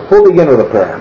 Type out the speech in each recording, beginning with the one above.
We'll begin with a prayer.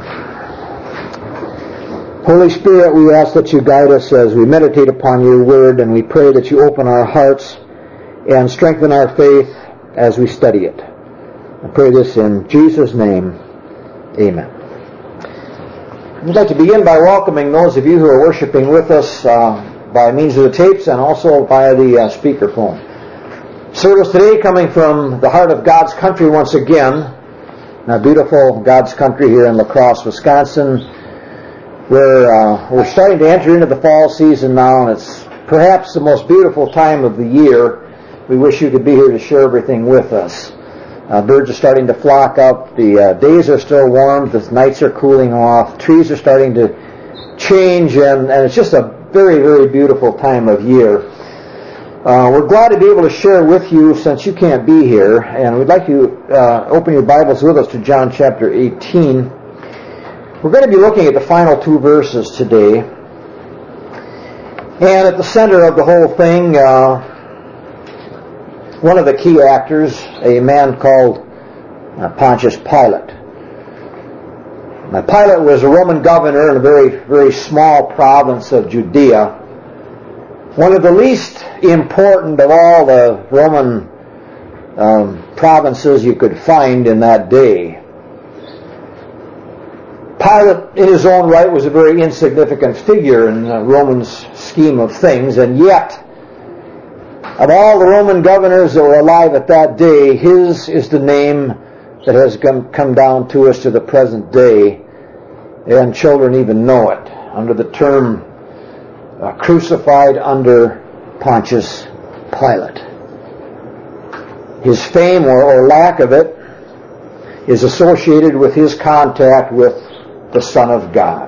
Holy Spirit, we ask that you guide us as we meditate upon your word, and we pray that you open our hearts and strengthen our faith as we study it. I pray this in Jesus' name. Amen. I'd like to begin by welcoming those of you who are worshiping with us by means of the tapes and also via the speakerphone. Service today coming from the heart of God's country once again, our beautiful God's country here in La Crosse, Wisconsin, where we're starting to enter into the fall season now, and it's perhaps the most beautiful time of the year. We wish you could be here to share everything with us. Birds are starting to flock up. The days are still warm. The nights are cooling off. Trees are starting to change, and it's just a very, very beautiful time of year. We're glad to be able to share with you since you can't be here, and we'd like you to open your Bibles with us to John chapter 18. We're going to be looking at the final two verses today. And at the center of the whole thing, one of the key actors, a man called Pontius Pilate. Now, Pilate was a Roman governor in a very, very small province of Judea. One of the least important of all the Roman provinces you could find in that day. Pilate, in his own right, was a very insignificant figure in the Roman scheme of things, and yet, of all the Roman governors that were alive at that day, his is the name that has come down to us to the present day, and children even know it, under the term crucified under Pontius Pilate. His fame, or lack of it, is associated with his contact with the Son of God.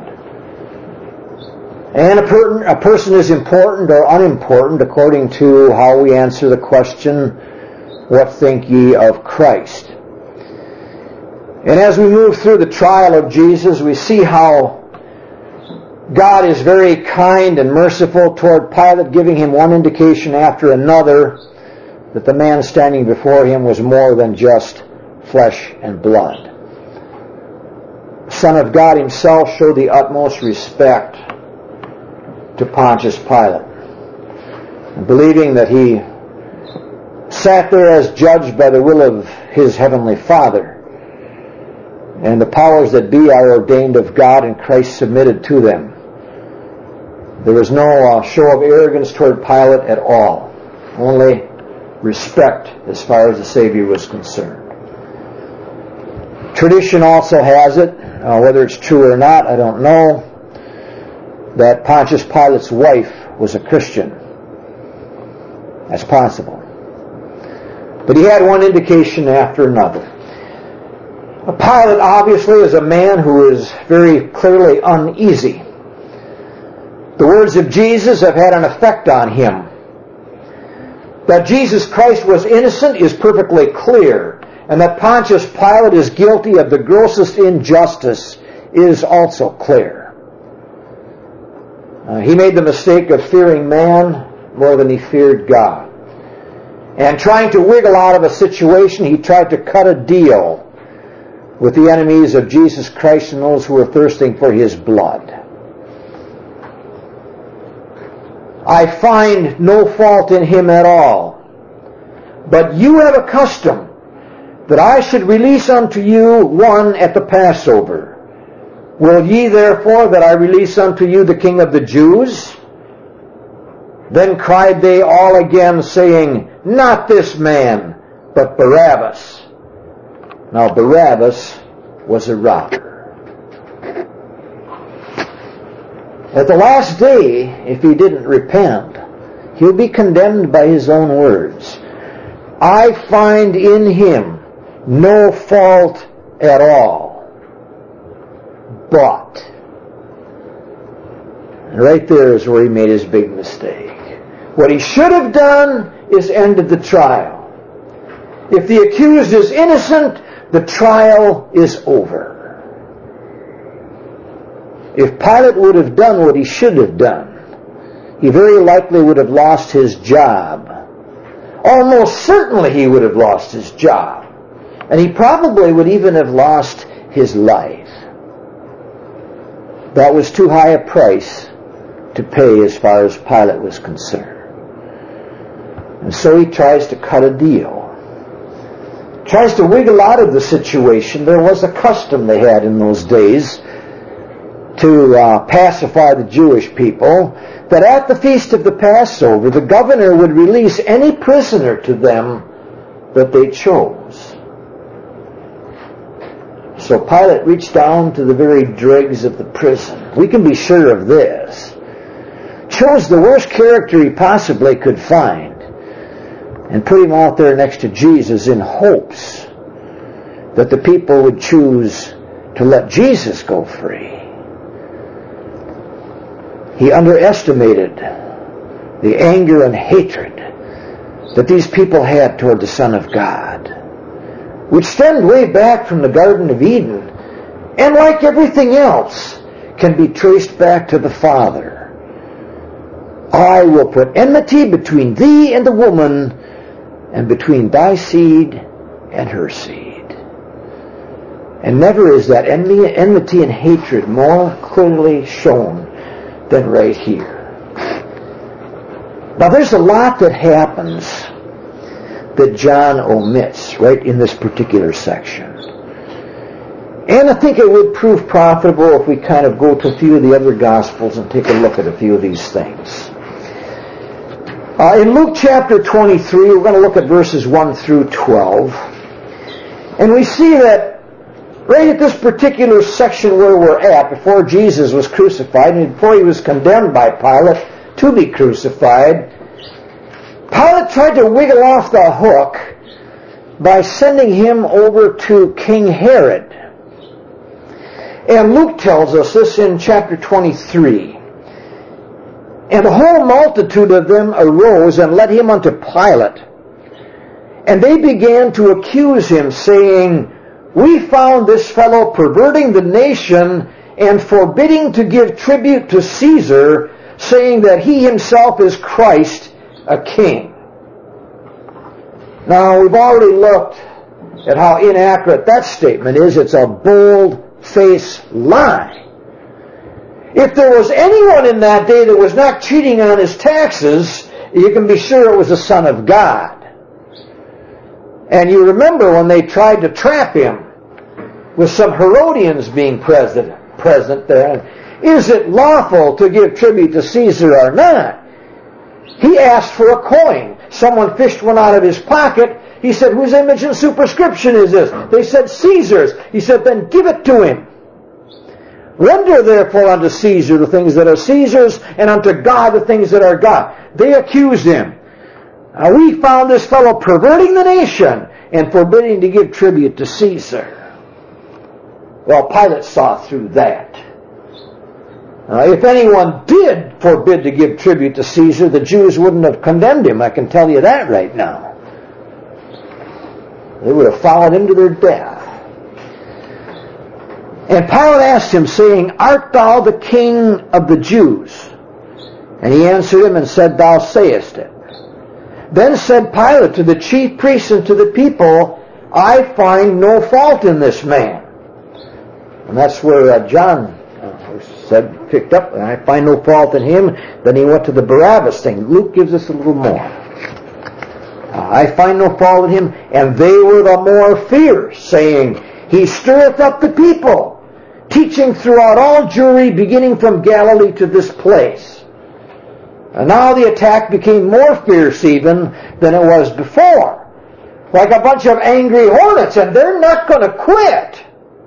And a person is important or unimportant according to how we answer the question, what think ye of Christ? And as we move through the trial of Jesus, we see how God is very kind and merciful toward Pilate, giving him one indication after another that the man standing before him was more than just flesh and blood. The Son of God himself showed the utmost respect to Pontius Pilate, believing that he sat there as judged by the will of his heavenly Father, and the powers that be are ordained of God, and Christ submitted to them. There was no show of arrogance toward Pilate at all, only respect as far as the Savior was concerned. Tradition also has it, whether it's true or not, I don't know, that Pontius Pilate's wife was a Christian. That's possible. But he had one indication after another. Pilate obviously is a man who is very clearly uneasy. The words of Jesus have had an effect on him. That Jesus Christ was innocent is perfectly clear, and that Pontius Pilate is guilty of the grossest injustice is also clear. He made the mistake of fearing man more than he feared God. And trying to wiggle out of a situation, he tried to cut a deal with the enemies of Jesus Christ and those who were thirsting for his blood. I find no fault in him at all. But you have a custom that I should release unto you one at the Passover. Will ye therefore that I release unto you the King of the Jews? Then cried they all again, saying, Not this man, but Barabbas. Now Barabbas was a robber. At the last day, if he didn't repent, he'll be condemned by his own words. I find in him no fault at all. But, right there is where he made his big mistake. What he should have done is ended the trial. If the accused is innocent, the trial is over. If Pilate would have done what he should have done, he very likely would have lost his job. Almost certainly he would have lost his job. And he probably would even have lost his life. That was too high a price to pay as far as Pilate was concerned. And so he tries to cut a deal. Tries to wiggle out of the situation. There was a custom they had in those days to pacify the Jewish people, that at the feast of the Passover, the governor would release any prisoner to them that they chose. So Pilate reached down to the very dregs of the prison. We can be sure of this. Chose the worst character he possibly could find and put him out there next to Jesus in hopes that the people would choose to let Jesus go free. He underestimated the anger and hatred that these people had toward the Son of God, which stemmed way back from the Garden of Eden, and like everything else, can be traced back to the Father. I will put enmity between thee and the woman, and between thy seed and her seed. And never is that enmity and hatred more clearly shown than right here. Now there's a lot that happens that John omits right in this particular section. And I think it would prove profitable if we kind of go to a few of the other Gospels and take a look at a few of these things. In Luke chapter 23, we're going to look at verses 1 through 12. And we see that right at this particular section where we're at, before Jesus was crucified and before he was condemned by Pilate to be crucified, Pilate tried to wiggle off the hook by sending him over to King Herod. And Luke tells us this in chapter 23. And the whole multitude of them arose and led him unto Pilate. And they began to accuse him, saying, We found this fellow perverting the nation and forbidding to give tribute to Caesar, saying that he himself is Christ, a king. Now, we've already looked at how inaccurate that statement is. It's a bold-faced lie. If there was anyone in that day that was not cheating on his taxes, you can be sure it was the Son of God. And you remember when they tried to trap him with some Herodians being present there. Is it lawful to give tribute to Caesar or not? He asked for a coin. Someone fished one out of his pocket. He said, Whose image and superscription is this? They said, Caesar's. He said, Then give it to him. Render therefore unto Caesar the things that are Caesar's, and unto God the things that are God. They accused him. We found this fellow perverting the nation and forbidding to give tribute to Caesar. Well, Pilate saw through that. If anyone did forbid to give tribute to Caesar, the Jews wouldn't have condemned him. I can tell you that right now. They would have followed him to their death. And Pilate asked him, saying, Art thou the king of the Jews? And he answered him and said, Thou sayest it. Then said Pilate to the chief priests and to the people, I find no fault in this man. And that's where John said, picked up, and I find no fault in him. Then he went to the Barabbas thing. Luke gives us a little more. I find no fault in him. And they were the more fierce, saying, He stirreth up the people, teaching throughout all Jewry, beginning from Galilee to this place. And now the attack became more fierce even than it was before. Like a bunch of angry hornets, and they're not going to quit.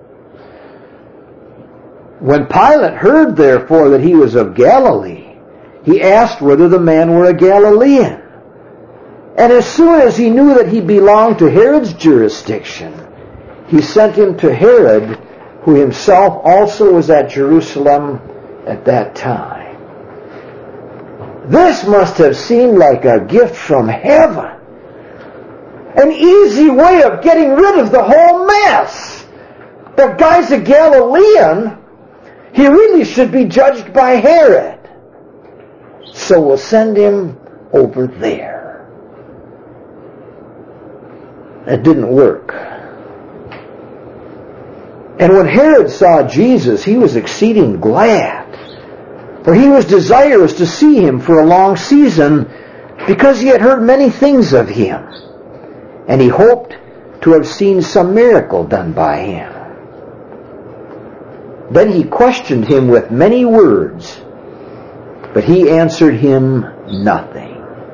When Pilate heard, therefore, that he was of Galilee, he asked whether the man were a Galilean. And as soon as he knew that he belonged to Herod's jurisdiction, he sent him to Herod, who himself also was at Jerusalem at that time. This must have seemed like a gift from heaven. An easy way of getting rid of the whole mess. The guy's a Galilean. He really should be judged by Herod. So we'll send him over there. It didn't work. And when Herod saw Jesus, he was exceeding glad, for he was desirous to see him for a long season, because he had heard many things of him, and he hoped to have seen some miracle done by him. Then he questioned him with many words, but he answered him nothing.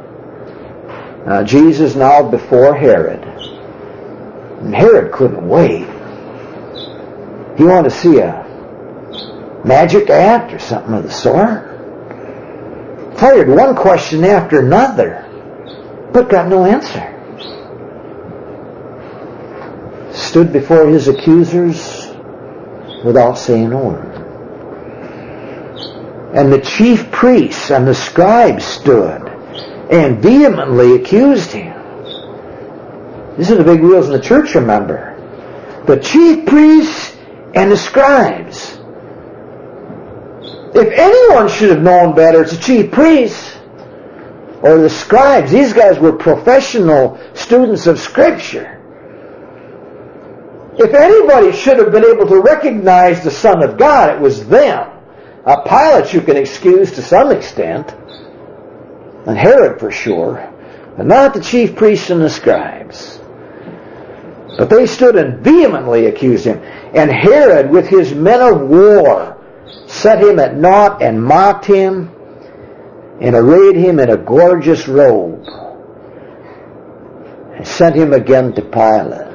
Jesus now before Herod, and Herod couldn't wait. He wanted to see a magic act or something of the sort. Fired one question after another, but got no answer. Stood before his accusers without saying a word. And the chief priests and the scribes stood and vehemently accused him. These are the big wheels in the church, remember. The chief priests and the scribes. If anyone should have known better, it's the chief priests or the scribes. These guys were professional students of Scripture. If anybody should have been able to recognize the Son of God, it was them. Pilate you can excuse to some extent, and Herod for sure, but not the chief priests and the scribes. But they stood and vehemently accused him. And Herod, with his men of war, set him at naught and mocked him and arrayed him in a gorgeous robe and sent him again to Pilate.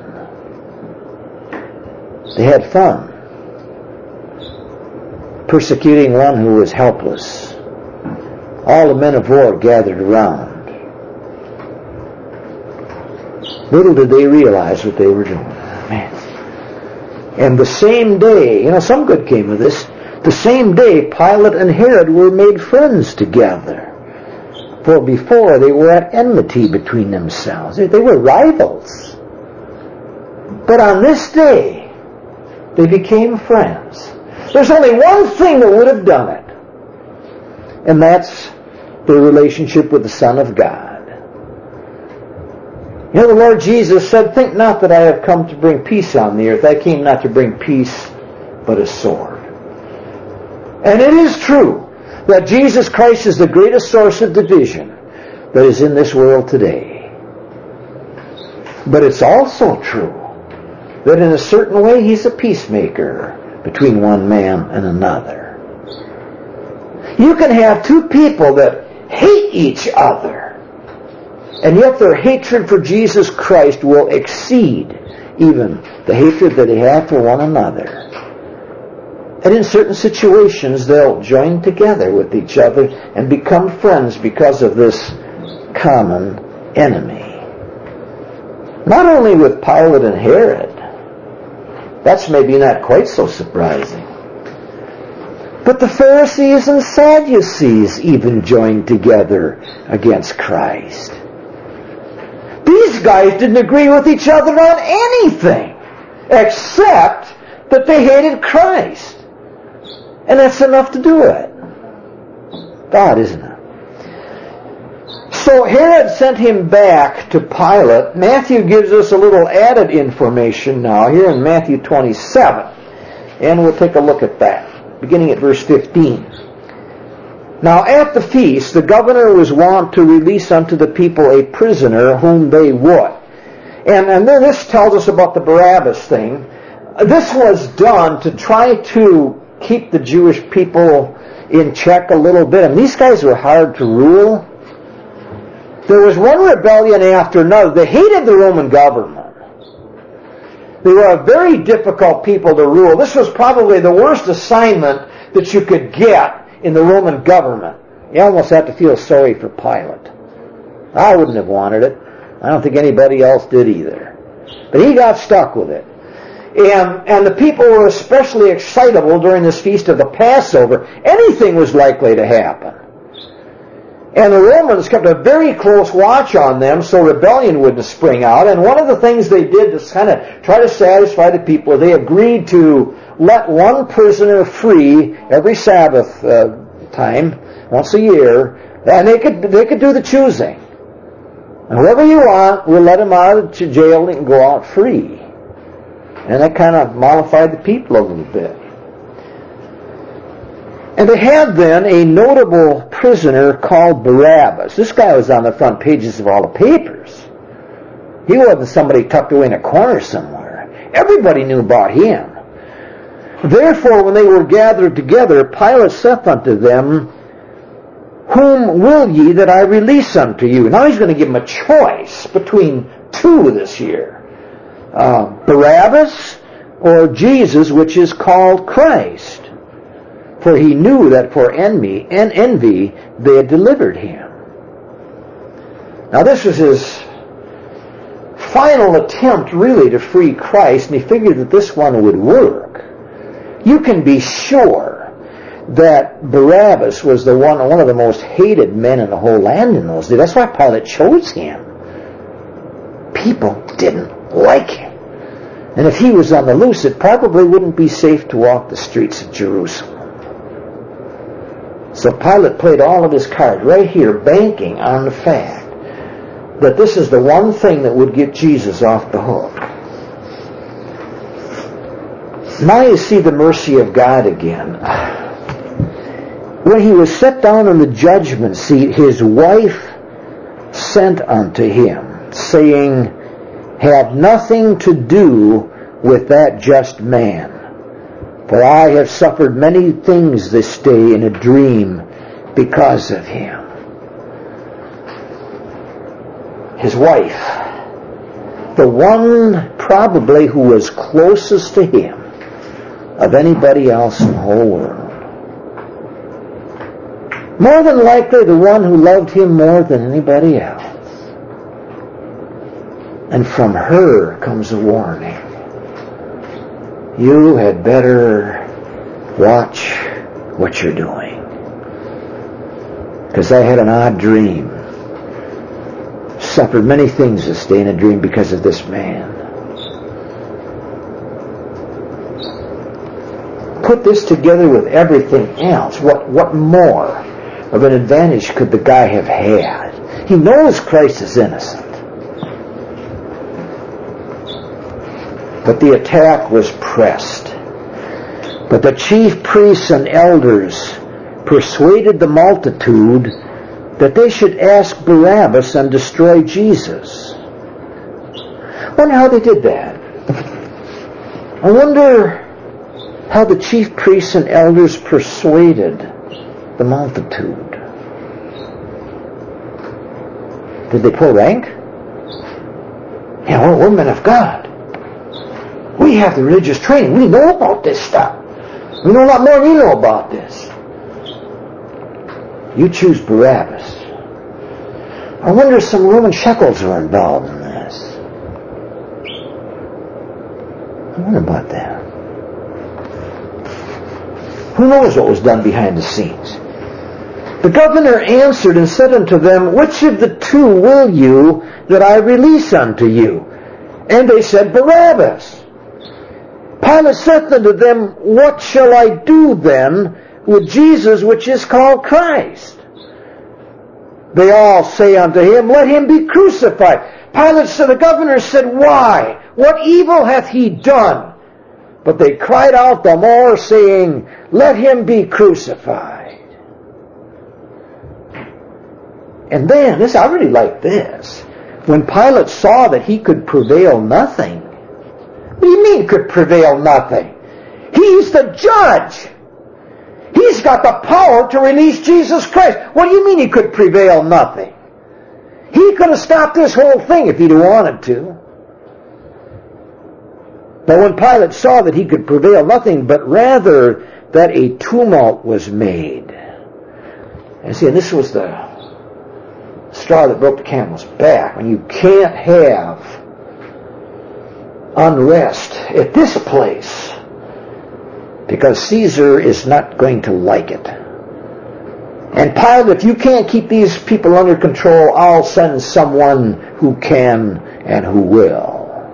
They had fun persecuting one who was helpless. All the men of war gathered around. Little did they realize what they were doing. Man. And the same day, some good came of this. The same day, Pilate and Herod were made friends together. For before, they were at enmity between themselves. They were rivals. But on this day, they became friends. There's only one thing that would have done it. And that's their relationship with the Son of God. The Lord Jesus said, "Think not that I have come to bring peace on the earth. I came not to bring peace, but a sword." And it is true that Jesus Christ is the greatest source of division that is in this world today. But it's also true that in a certain way He's a peacemaker between one man and another. You can have two people that hate each other, and yet their hatred for Jesus Christ will exceed even the hatred that they have for one another. And in certain situations, they'll join together with each other and become friends because of this common enemy. Not only with Pilate and Herod. That's maybe not quite so surprising. But the Pharisees and Sadducees even joined together against Christ. These guys didn't agree with each other on anything except that they hated Christ. And that's enough to do it. God, isn't it? So Herod sent him back to Pilate. Matthew gives us a little added information now here in Matthew 27. And we'll take a look at that, beginning at verse 15. Now at the feast, the governor was wont to release unto the people a prisoner whom they would. And then this tells us about the Barabbas thing. This was done to try to keep the Jewish people in check a little bit. And these guys were hard to rule. There was one rebellion after another. They hated the Roman government. They were a very difficult people to rule. This was probably the worst assignment that you could get in the Roman government. You almost have to feel sorry for Pilate. I wouldn't have wanted it. I don't think anybody else did either. But he got stuck with it. And the people were especially excitable during this feast of the Passover. Anything was likely to happen. And the Romans kept a very close watch on them so rebellion wouldn't spring out. And one of the things they did to kind of try to satisfy the people, they agreed to let one prisoner free every Sabbath time, once a year, and they could do the choosing. And whoever you want, we'll let him out of jail and go out free. And that kind of mollified the people a little bit. And they had then a notable prisoner called Barabbas. This guy was on the front pages of all the papers. He wasn't somebody tucked away in a corner somewhere. Everybody knew about him. Therefore, when they were gathered together, Pilate saith unto them, Whom will ye that I release unto you? Now he's going to give them a choice between two this year. Barabbas or Jesus, which is called Christ. For he knew that for envy they had delivered him. Now this was his final attempt really to free Christ, and he figured that this one would work. You can be sure that Barabbas was one of the most hated men in the whole land in those days. That's why Pilate chose him. People didn't like him. And if he was on the loose, it probably wouldn't be safe to walk the streets of Jerusalem. So Pilate played all of his cards right here, banking on the fact that this is the one thing that would get Jesus off the hook. Now you see the mercy of God again. When he was set down on the judgment seat, his wife sent unto him, saying, Have nothing to do with that just man. For I have suffered many things this day in a dream because of him. His wife, the one probably who was closest to him of anybody else in the whole world. More than likely the one who loved him more than anybody else. And from her comes a warning. You had better watch what you're doing. Because I had an odd dream. Suffered many things this day in a dream because of this man. Put this together with everything else. What more of an advantage could the guy have had? He knows Christ is innocent. But the attack was pressed. But the chief priests and elders persuaded the multitude that they should ask Barabbas and destroy Jesus. I wonder how they did that. I wonder how the chief priests and elders persuaded the multitude. Did they pull rank? Yeah, we're men of God. We have the religious training. We know about this stuff. We know a lot more than you know about this. You choose Barabbas. I wonder if some Roman shekels were involved in this. I wonder about that. Who knows what was done behind the scenes? The governor answered and said unto them, Which of the two will you that I release unto you? And they said, Barabbas. Pilate said unto them, What shall I do then with Jesus, which is called Christ? They all say unto him, Let him be crucified. Pilate said, the governor said, Why? What evil hath he done? But they cried out the more, saying, Let him be crucified. And then, I really like this. When Pilate saw that he could prevail nothing. What do you mean could prevail nothing? He's the judge. He's got the power to release Jesus Christ. What do you mean he could prevail nothing? He could have stopped this whole thing if he'd wanted to. But when Pilate saw that he could prevail nothing, but rather that a tumult was made. And see, and this was the straw that broke the camel's back. When you can't have unrest at this place, because Caesar is not going to like it. And Pilate, if you can't keep these people under control, I'll send someone who can and who will.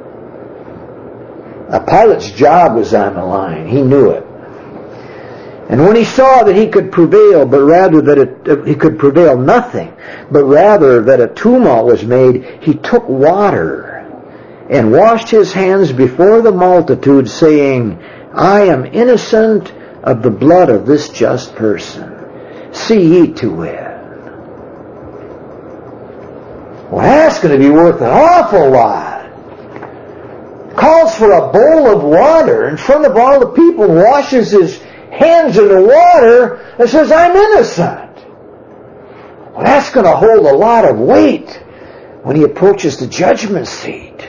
Now, Pilate's job was on the line. He knew it. And when he saw that he could prevail, but rather that he could prevail nothing, but rather that a tumult was made, he took water and washed his hands before the multitude, saying, I am innocent of the blood of this just person. See ye to it. Well, that's going to be worth an awful lot. Calls for a bowl of water in front of all the people, washes his hands in the water, and says, I'm innocent. Well, that's going to hold a lot of weight when he approaches the judgment seat.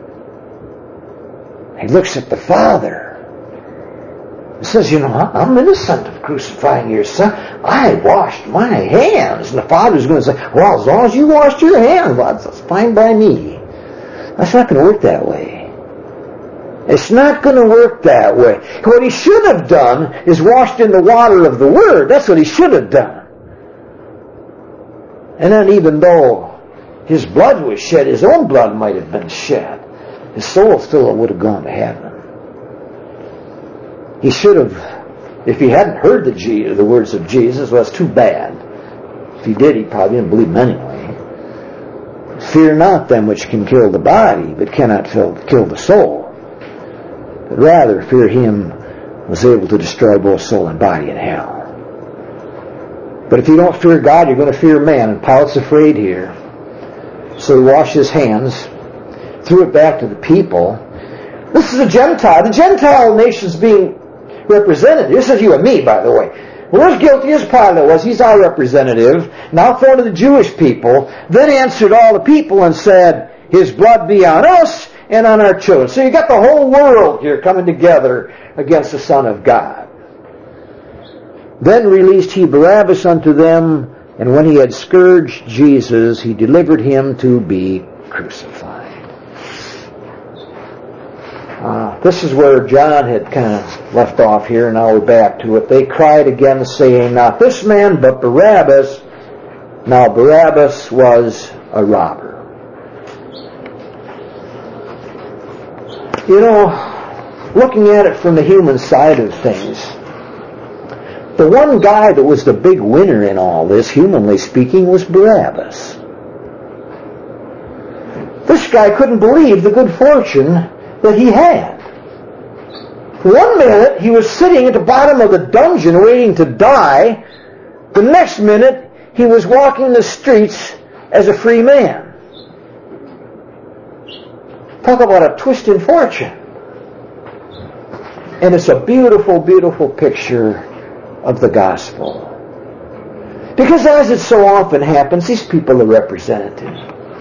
He looks at the Father and says, I'm innocent of crucifying your Son. I washed my hands. And the Father's going to say, well, as long as you washed your hands, well, that's fine by me. That's not going to work that way. It's not going to work that way. What he should have done is washed in the water of the Word. That's what he should have done. And then even though his blood was shed, his own blood might have been shed, his soul still would have gone to heaven. He should have, if he hadn't heard the words of Jesus, well, that's too bad. If he did, he probably didn't believe them anyway. Fear not them which can kill the body, but cannot kill the soul. But rather fear him who was able to destroy both soul and body in hell. But if you don't fear God, you're going to fear man. And Pilate's afraid here. So he washed his hands, threw it back to the people. This is a Gentile. The Gentile nation's being represented. This is you and me, by the way. We're as guilty as Pilate was. He's our representative. Now for to the Jewish people. Then answered all the people and said, His blood be on us and on our children. So you got the whole world here coming together against the Son of God. Then released he Barabbas unto them, and when he had scourged Jesus, he delivered him to be crucified. This is where John had kind of left off here, and now we're back to it. They cried again, saying, Not this man, but Barabbas. Now Barabbas was a robber. Looking at it from the human side of things, the one guy that was the big winner in all this, humanly speaking, was Barabbas. This guy couldn't believe the good fortune that he had. One minute he was sitting at the bottom of the dungeon waiting to die. The next minute he was walking the streets as a free man. Talk about a twist in fortune. And it's a beautiful, beautiful picture of the gospel. Because as it so often happens, these people are representative.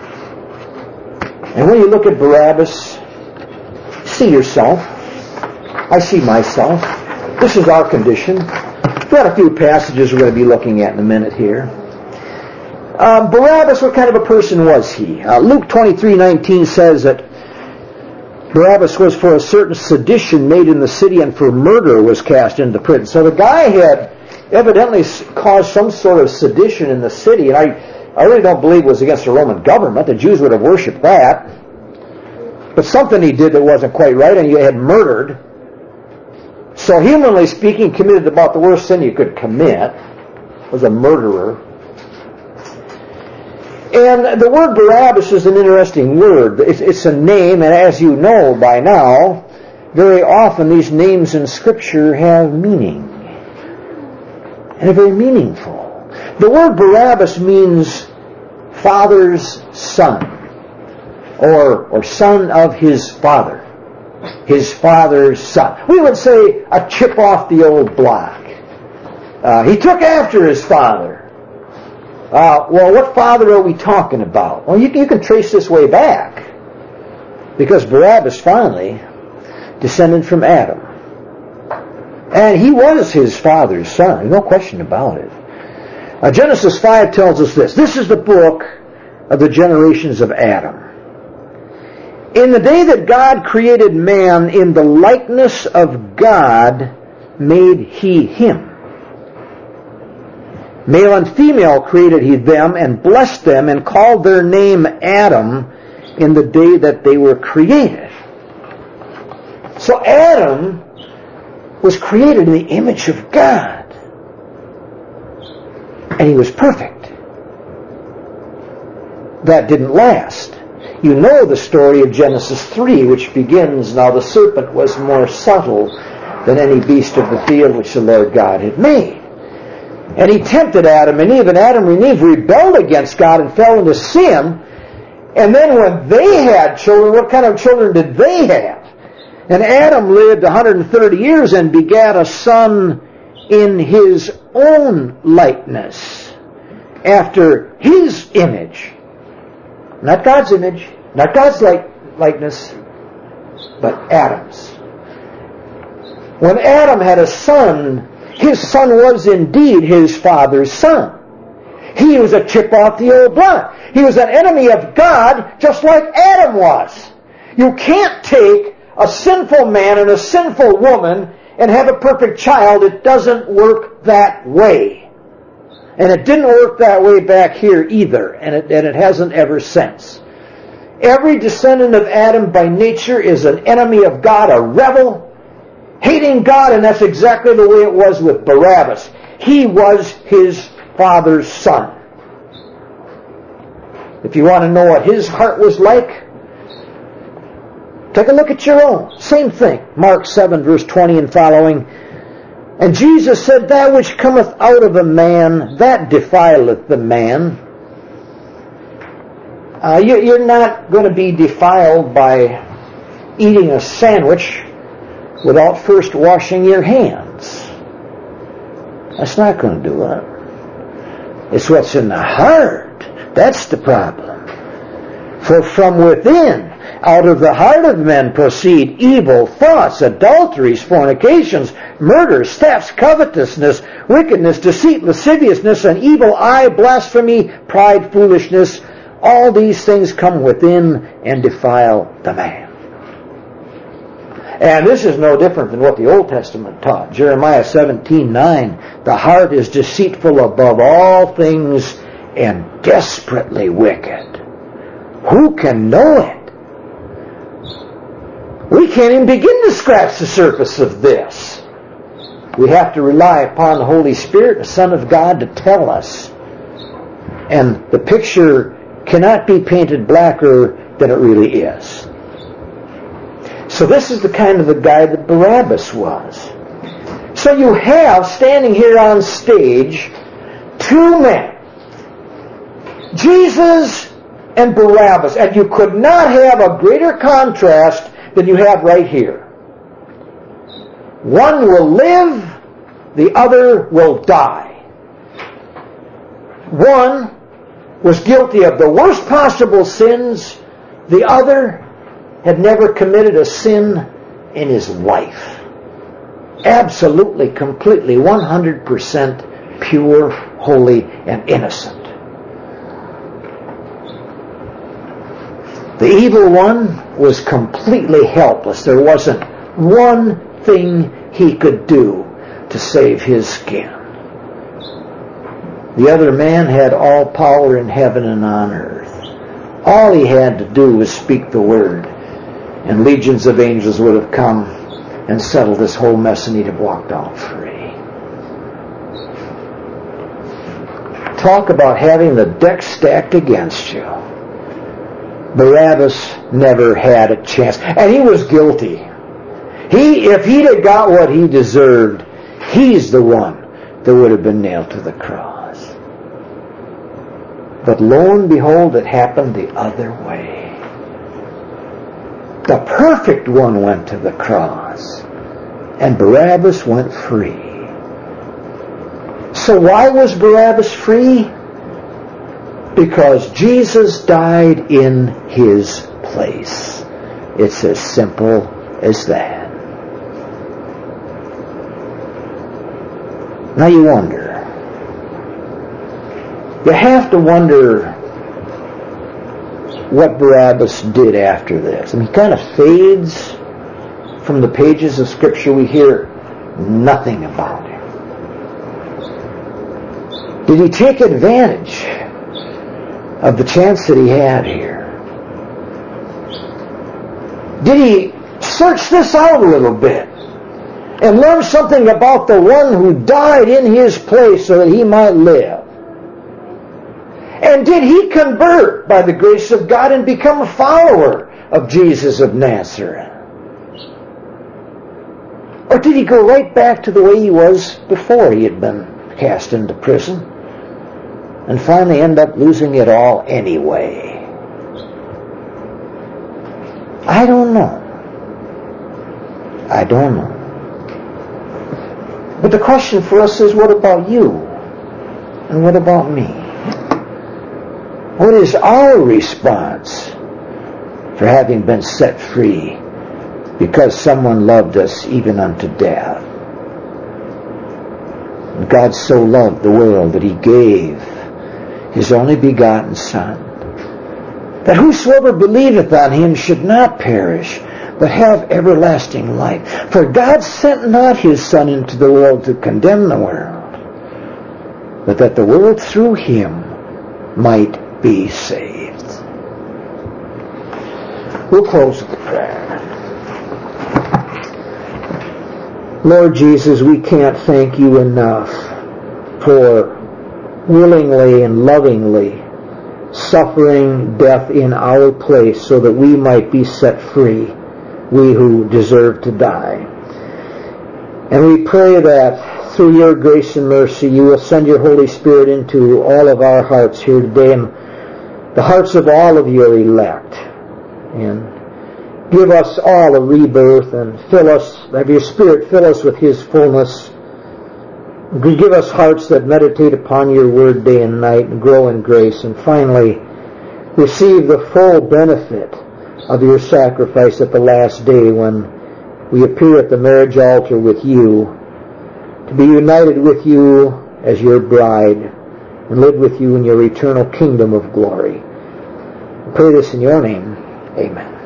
And when you look at Barabbas, see yourself. I see myself. This is our condition. We've got a few passages we're going to be looking at in a minute here. Barabbas, what kind of a person was he? Luke 23:19 says that Barabbas was for a certain sedition made in the city, and for murder was cast into prison. So the guy had evidently caused some sort of sedition in the city, and I really don't believe it was against the Roman government. The Jews would have worshipped that. But something he did that wasn't quite right, and he had murdered. So humanly speaking, committed about the worst sin you could commit. Was a murderer. And the word Barabbas is an interesting word. It's a name, and as you know by now, very often these names in Scripture have meaning. And they're very meaningful. The word Barabbas means father's son, or son of his father. His father's son. We would say a chip off the old block. He took after his father. Well, what father are we talking about? Well, you can trace this way back. Because Barabbas finally descended from Adam. And he was his father's son. No question about it. Genesis 5 tells us this. This is the book of the generations of Adam. In the day that God created man, in the likeness of God made he him. Male and female created he them, and blessed them, and called their name Adam in the day that they were created. So Adam was created in the image of God. And he was perfect. That didn't last. You know the story of Genesis 3, which begins, "Now the serpent was more subtle than any beast of the field which the Lord God had made. And he tempted Adam and Eve, and Adam and Eve rebelled against God and fell into sin. And then when they had children, what kind of children did they have? And Adam lived 130 years and begat a son in his own likeness, after his image." Not God's image, not God's likeness, but Adam's. When Adam had a son, his son was indeed his father's son. He was a chip off the old block. He was an enemy of God, just like Adam was. You can't take a sinful man and a sinful woman and have a perfect child. It doesn't work that way. And it didn't work that way back here either, and it hasn't ever since. Every descendant of Adam by nature is an enemy of God, a rebel, hating God, and that's exactly the way it was with Barabbas. He was his father's son. If you want to know what his heart was like, take a look at your own. Same thing. Mark 7, verse 20 and following. "And Jesus said, That which cometh out of a man, that defileth the man." You're not going to be defiled by eating a sandwich without first washing your hands. That's not going to do it. It's what's in the heart. That's the problem. "For from within, out of the heart of men proceed evil thoughts, adulteries, fornications, murders, thefts, covetousness, wickedness, deceit, lasciviousness, an evil eye, blasphemy, pride, foolishness. All these things come within and defile the man." And this is no different than what the Old Testament taught. Jeremiah 17:9, "The heart is deceitful above all things and desperately wicked. Who can know it?" We can't even begin to scratch the surface of this. We have to rely upon the Holy Spirit, the Son of God, to tell us. And the picture cannot be painted blacker than it really is. So this is the kind of a guy that Barabbas was. So you have, standing here on stage, two men, Jesus and Barabbas, and you could not have a greater contrast than you have right here. One will live, the other will die. One was guilty of the worst possible sins, the other had never committed a sin in his life. Absolutely, completely, 100% pure, holy, and innocent. The evil one was completely helpless. There wasn't one thing he could do to save his skin. The other man had all power in heaven and on earth. All he had to do was speak the word, and legions of angels would have come and settled this whole mess, and he'd have walked out free. Talk about having the deck stacked against you. Barabbas never had a chance, and he was guilty. If he'd have got what he deserved, he's the one that would have been nailed to the cross. But lo and behold, it happened the other way. The perfect one went to the cross, and Barabbas went free. So why was Barabbas free? Because Jesus died in his place. It's as simple as that. Now you wonder. You have to wonder what Barabbas did after this. I mean, he kind of fades from the pages of Scripture. We hear nothing about him. Did he take advantage of the chance that he had here? Did he search this out a little bit and learn something about the one who died in his place so that he might live? And did he convert by the grace of God and become a follower of Jesus of Nazareth? Or did he go right back to the way he was before he had been cast into prison and finally end up losing it all anyway? I don't know. But the question for us is, what about you? And what about me? What is our response for having been set free because someone loved us even unto death? And God so loved the world that he gave his only begotten Son, that whosoever believeth on him should not perish, but have everlasting life. For God sent not his Son into the world to condemn the world, but that the world through him might be saved. We'll close with a prayer. Lord Jesus, we can't thank you enough for willingly and lovingly suffering death in our place so that we might be set free, we who deserve to die. And we pray that through your grace and mercy you will send your Holy Spirit into all of our hearts here today, and the hearts of all of your elect, and give us all a rebirth, and fill us, have your Spirit fill us with his fullness. Give us hearts that meditate upon your word day and night and grow in grace, and finally receive the full benefit of your sacrifice at the last day when we appear at the marriage altar with you, to be united with you as your bride and live with you in your eternal kingdom of glory. I pray this in your name. Amen.